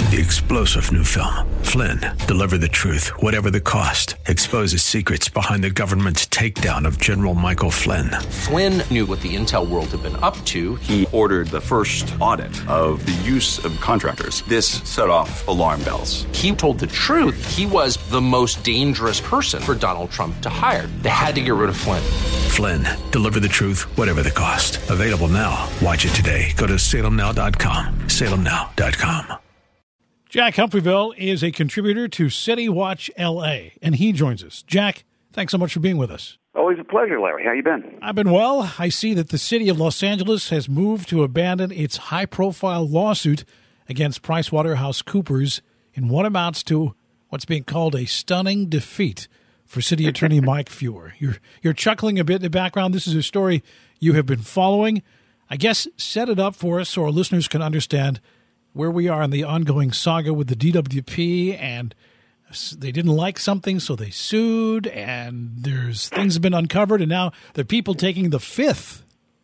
The explosive new film, Flynn, deliver the truth, whatever the cost, exposes secrets behind the government's takedown of General Michael Flynn. Flynn knew what the intel world had been up to. He ordered the first audit of the use of contractors. This set off alarm bells. He told the truth. He was the most dangerous person for Donald Trump to hire. They had to get rid of Flynn. Flynn, deliver the truth, whatever the cost. Available now. Watch it today. Go to salemnow.com. salemnow.com. Jack Humphreyville is a contributor to City Watch LA, and he joins us. Jack, thanks so much for being with us. Always a pleasure, Larry. How you been? I've been well. I see that the city of Los Angeles has moved to abandon its high-profile lawsuit against PricewaterhouseCoopers in what amounts to what's being called a stunning defeat for City Attorney Mike Feuer. You're chuckling a bit in the background. This is a story you have been following. I guess set it up for us so our listeners can understand where we are in the ongoing saga with the DWP, and they didn't like something, so they sued, and there's things have been uncovered, and now there are people taking the fifth.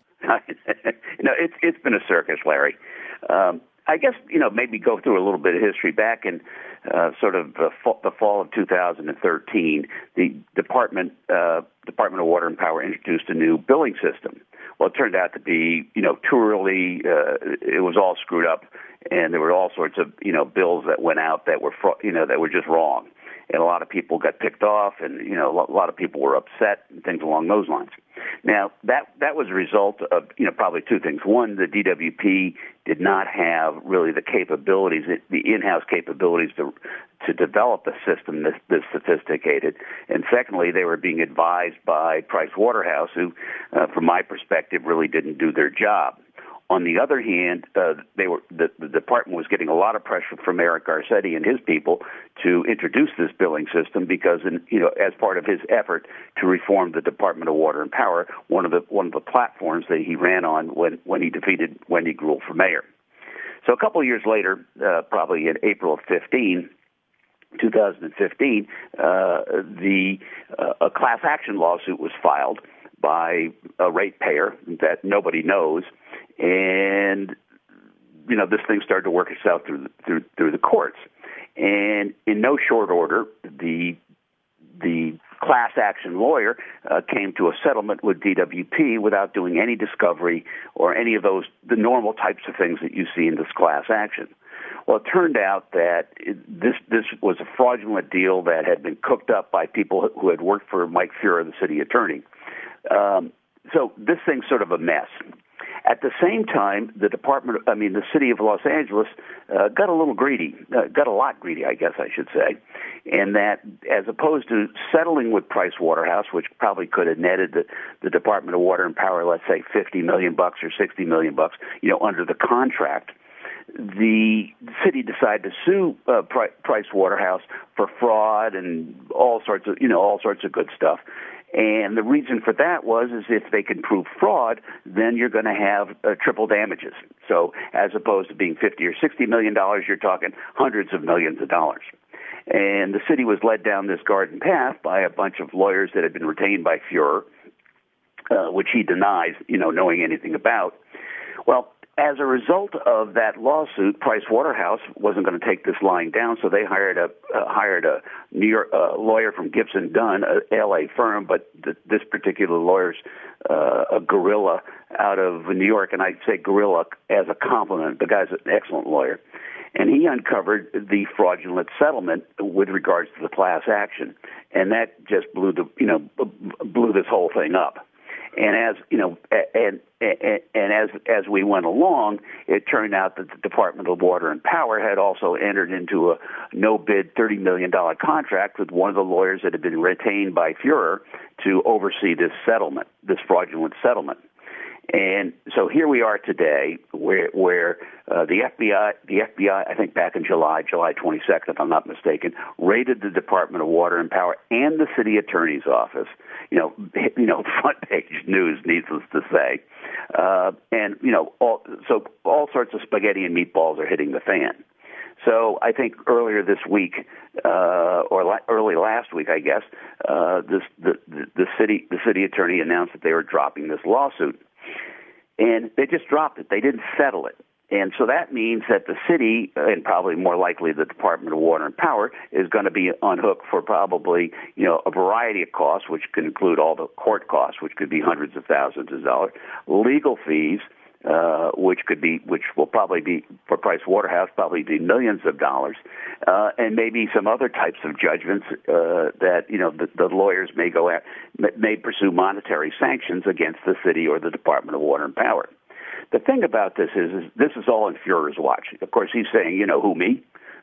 It's been a circus, Larry. I guess, maybe go through a little bit of history. Back in sort of the fall of 2013, the Department of Water and Power introduced a new billing system. Well, it turned out to be, too early. It was all screwed up, and there were all sorts of, bills that went out that were, that were just wrong. And a lot of people got picked off, and, a lot of people were upset and things along those lines. Now, that was a result of, probably two things. One, the DWP did not have really the capabilities, the in-house capabilities to develop a system this sophisticated. And secondly, they were being advised by Price Waterhouse, who, from my perspective, really didn't do their job. On the other hand, the department was getting a lot of pressure from Eric Garcetti and his people to introduce this billing system because, as part of his effort to reform the Department of Water and Power, one of the platforms that he ran on when he defeated Wendy Gruhl for mayor. So a couple of years later, probably in April of 2015, a class action lawsuit was filed by a ratepayer that nobody knows. And, this thing started to work itself through the courts. And in no short order, the class action lawyer came to a settlement with DWP without doing any discovery or any of the normal types of things that you see in this class action. Well, it turned out that this was a fraudulent deal that had been cooked up by people who had worked for Mike Feuer, the city attorney. So this thing's sort of a mess. At the same time, the city of Los Angeles got a little greedy, got a lot greedy, I guess I should say, and that as opposed to settling with Price Waterhouse, which probably could have netted the Department of Water and Power, let's say $50 million or $60 million, under the contract, the city decided to sue Price Waterhouse for fraud and all sorts of good stuff. And the reason for that is if they can prove fraud, then you're going to have triple damages. So as opposed to being $50 or $60 million, you're talking hundreds of millions of dollars. And the city was led down this garden path by a bunch of lawyers that had been retained by Feuer, which he denies, knowing anything about. Well, as a result of that lawsuit, Price Waterhouse wasn't going to take this lying down, so they hired a New York lawyer from Gibson Dunn, a L.A. firm, but this particular lawyer's a gorilla out of New York, and I say gorilla as a compliment. The guy's an excellent lawyer. And he uncovered the fraudulent settlement with regards to the class action, and that just blew this whole thing up. And as we went along, it turned out that the Department of Water and Power had also entered into a no-bid $30 million contract with one of the lawyers that had been retained by Feuer to oversee this settlement, this fraudulent settlement. And so here we are today, where the FBI, I think back in July 22nd, if I'm not mistaken, raided the Department of Water and Power and the city attorney's office. Front page news, needless to say, and all sorts of spaghetti and meatballs are hitting the fan. So I think earlier this week, early last week, I guess, the city attorney announced that they were dropping this lawsuit. And they just dropped it. They didn't settle it. And so that means that the city, and probably more likely the Department of Water and Power, is going to be on hook for probably, a variety of costs, which can include all the court costs, which could be hundreds of thousands of dollars, legal fees, which will probably be for Price Waterhouse, probably be millions of dollars, and maybe some other types of judgments that the lawyers may pursue monetary sanctions against the city or the Department of Water and Power. The thing about this is this is all in Fuhrer's watch. Of course, he's saying, who, me?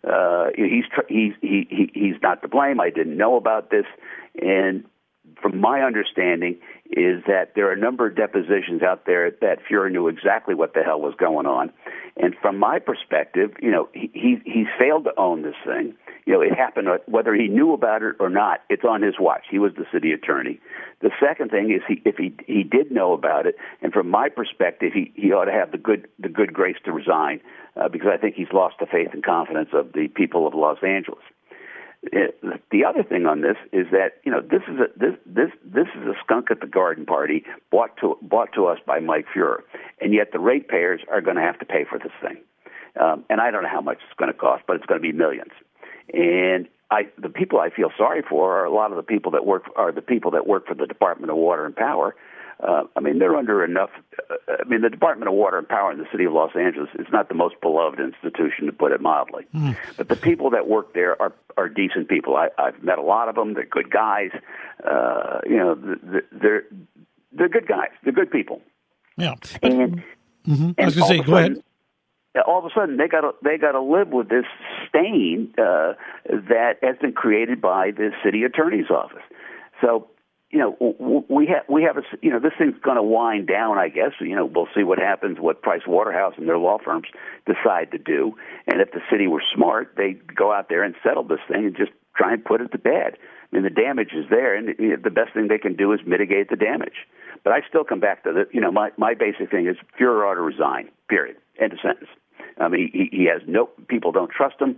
He's not to blame. I didn't know about this, and from my understanding is that there are a number of depositions out there that Fuhrer knew exactly what the hell was going on. And from my perspective, he's failed to own this thing. It happened, whether he knew about it or not, it's on his watch. He was the city attorney. The second thing is if he did know about it, and from my perspective, he ought to have the good grace to resign, because I think he's lost the faith and confidence of the people of Los Angeles. The other thing on this is that this is a skunk at the garden party brought to us by Mike Fuhrer, and yet the ratepayers are going to have to pay for this thing, and I don't know how much it's going to cost, but it's going to be millions. And the people I feel sorry for are a lot of the people that work for the Department of Water and Power. They're under enough. The Department of Water and Power in the city of Los Angeles is not the most beloved institution, to put it mildly. But the people that work there are decent people. I've met a lot of them. They're good guys. They're good guys. They're good people. Yeah. And I was going to say, go ahead. All of a sudden, they got to live with this stain that has been created by the city attorney's office. So, we have this thing's going to wind down, I guess. We'll see what happens, what Price Waterhouse and their law firms decide to do. And if the city were smart, they'd go out there and settle this thing and just try and put it to bed. The damage is there, and the best thing they can do is mitigate the damage. But I still come back to my basic thing is Fuhrer ought to resign, period. End of sentence. He has people don't trust him.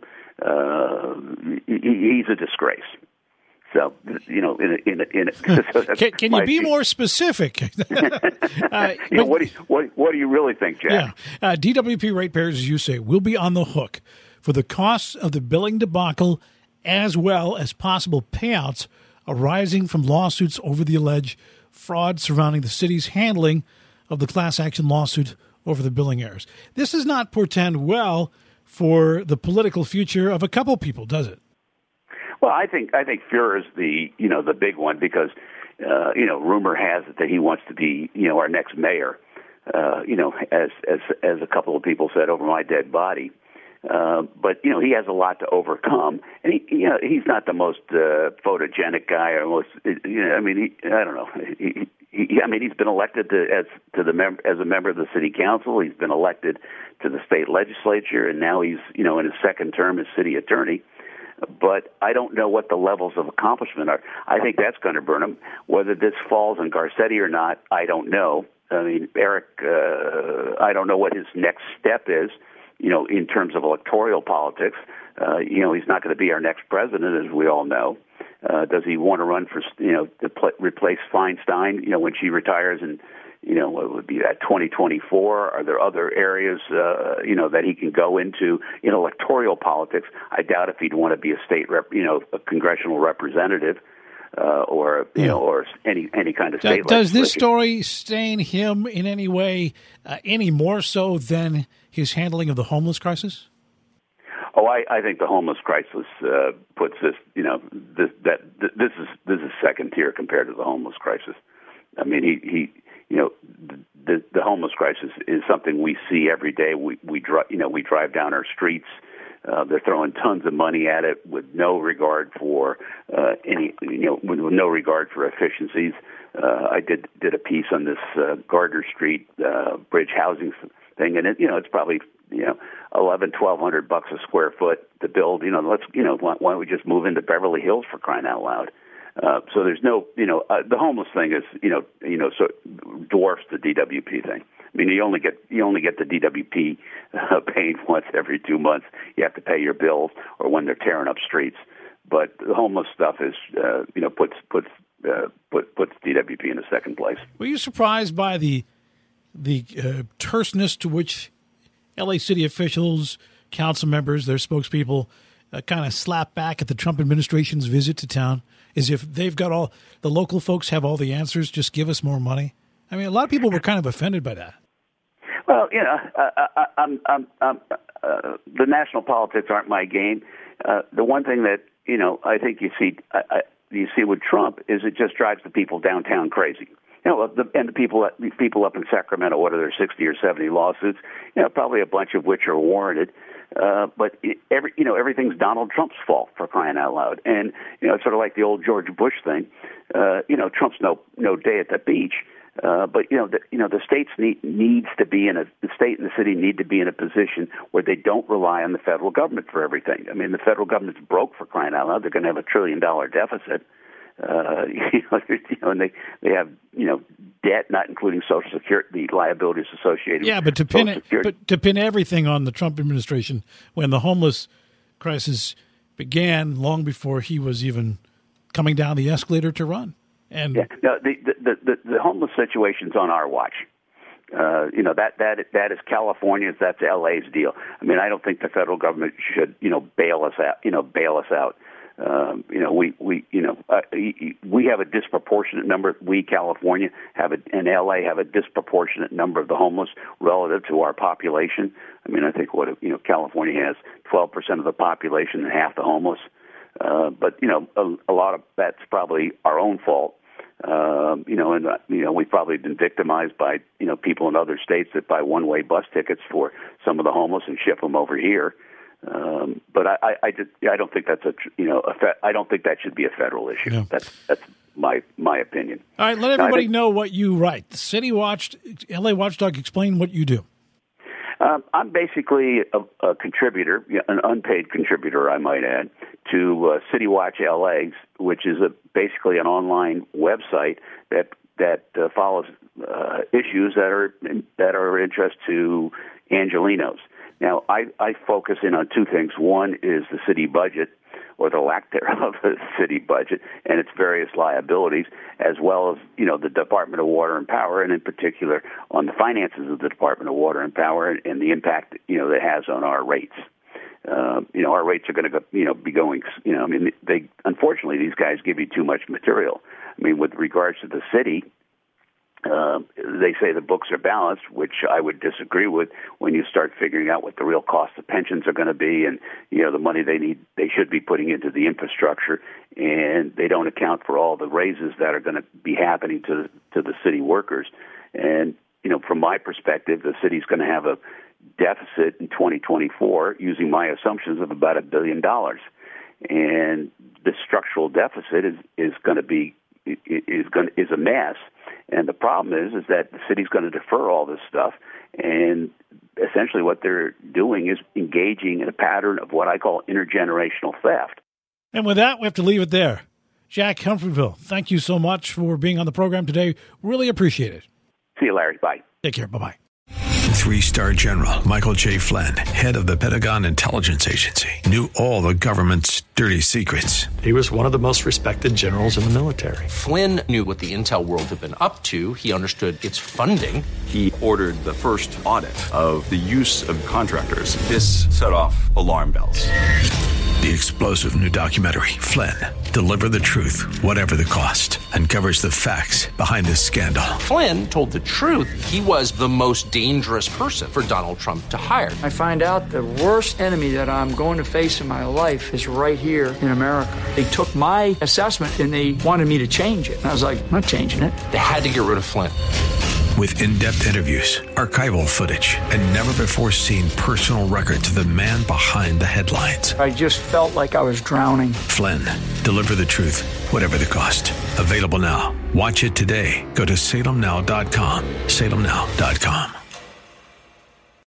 He's a disgrace. So, can you be more specific? What do you really think, Jack? Yeah. DWP ratepayers, as you say, will be on the hook for the costs of the billing debacle, as well as possible payouts arising from lawsuits over the alleged fraud surrounding the city's handling of the class action lawsuit over the billing errors. This does not portend well for the political future of a couple people, does it? Well, I think Fuhrer is the big one because rumor has it that he wants to be our next mayor. As a couple of people said over my dead body. But he has a lot to overcome, and he's not the most photogenic guy, or most. I don't know. He's been elected as a member of the city council. He's been elected to the state legislature, and now he's in his second term as city attorney. But I don't know what the levels of accomplishment are. I think that's going to burn him. Whether this falls on Garcetti or not, I don't know. Eric, I don't know what his next step is. In terms of electoral politics, he's not going to be our next president, as we all know. Does he want to run for, to replace Feinstein, when she retires and, what would be that 2024? Are there other areas, that he can go into in electoral politics? I doubt if he'd want to be a state a congressional representative. Or any kind of state. Does this story stain him in any way, any more so than his handling of the homeless crisis? Oh, I think the homeless crisis puts this. This is second tier compared to the homeless crisis. The homeless crisis is something we see every day. We drive down our streets. They're throwing tons of money at it with no regard for with no regard for efficiencies. I did a piece on this Gardner Street bridge housing thing, and it's probably $1,100-$1,200 a square foot to build. Why don't we just move into Beverly Hills, for crying out loud? So there's no, the homeless thing is, so dwarfs the DWP thing. You only get the DWP paying once every 2 months. You have to pay your bills or when they're tearing up streets. But the homeless stuff is, puts DWP in a second place. Were you surprised by the terseness to which L.A. city officials, council members, their spokespeople kind of slap back at the Trump administration's visit to town as if they've got all the local folks have all the answers. Just give us more money. I mean, a lot of people were kind of offended by that. Well, the national politics aren't my game. The one thing that I think you see with Trump is it just drives the people downtown crazy. And the people up in Sacramento, what are there, 60 or 70 lawsuits? Probably a bunch of which are warranted. But everything's Donald Trump's fault, for crying out loud. And it's sort of like the old George Bush thing. Trump's no day at the beach. But the states needs to be the state and the city need to be in a position where they don't rely on the federal government for everything. I mean, the federal government's broke, for crying out loud. They're going to have $1 trillion deficit. And they have debt, not including Social Security, the liabilities associated. Yeah, but to pin everything on the Trump administration when the homeless crisis began long before he was even coming down the escalator to run. And the homeless situation's on our watch. That is California's, that's LA's deal. I mean, I don't think the federal government should bail us out. We have a disproportionate number. We, California, and LA have a disproportionate number of the homeless relative to our population. I mean, I think California has 12% of the population and half the homeless. But a lot of that's probably our own fault. We've probably been victimized by people in other states that buy one-way bus tickets for some of the homeless and ship them over here. But I don't think that's I don't think that should be a federal issue. Yeah. That's my opinion. All right, let everybody know what you write. The City Watch, LA Watchdog, explain what you do. I'm basically a contributor, an unpaid contributor, I might add, to City Watch LA, which is basically an online website that follows issues that are of interest to Angelenos. Now, I focus in on two things. One is the city budget, or the lack thereof of the city budget, and its various liabilities, as well as, the Department of Water and Power, and in particular on the finances of the Department of Water and Power and the impact, that has on our rates. Our rates are going to be going, unfortunately, these guys give you too much material. I mean, with regards to the city, they say the books are balanced, which I would disagree with when you start figuring out what the real cost of pensions are going to be and, the money they should be putting into the infrastructure, and they don't account for all the raises that are going to be happening to the city workers. And, from my perspective, the city's going to have a deficit in 2024 using my assumptions of about $1 billion. And the structural deficit is a mess. And the problem is that the city's going to defer all this stuff, and essentially what they're doing is engaging in a pattern of what I call intergenerational theft. And with that, we have to leave it there. Jack Humphreyville, thank you so much for being on the program today. Really appreciate it. See you, Larry. Bye. Take care. Bye-bye. 3-star General Michael J. Flynn, head of the Pentagon Intelligence Agency, knew all the government's dirty secrets. He was one of the most respected generals in the military. Flynn knew what the intel world had been up to. He understood its funding. He ordered the first audit of the use of contractors. This set off alarm bells. The explosive new documentary, Flynn, Deliver the Truth, Whatever the Cost, uncovers the facts behind this scandal. Flynn told the truth. He was the most dangerous person for Donald Trump to hire. I find out the worst enemy that I'm going to face in my life is right here in America. They took my assessment and they wanted me to change it. And I was like, I'm not changing it. They had to get rid of Flynn. With in-depth interviews, archival footage, and never-before-seen personal records of the man behind the headlines. I just felt like I was drowning. Flynn, Deliver the Truth, Whatever the Cost. Available now. Watch it today. Go to salemnow.com. salemnow.com.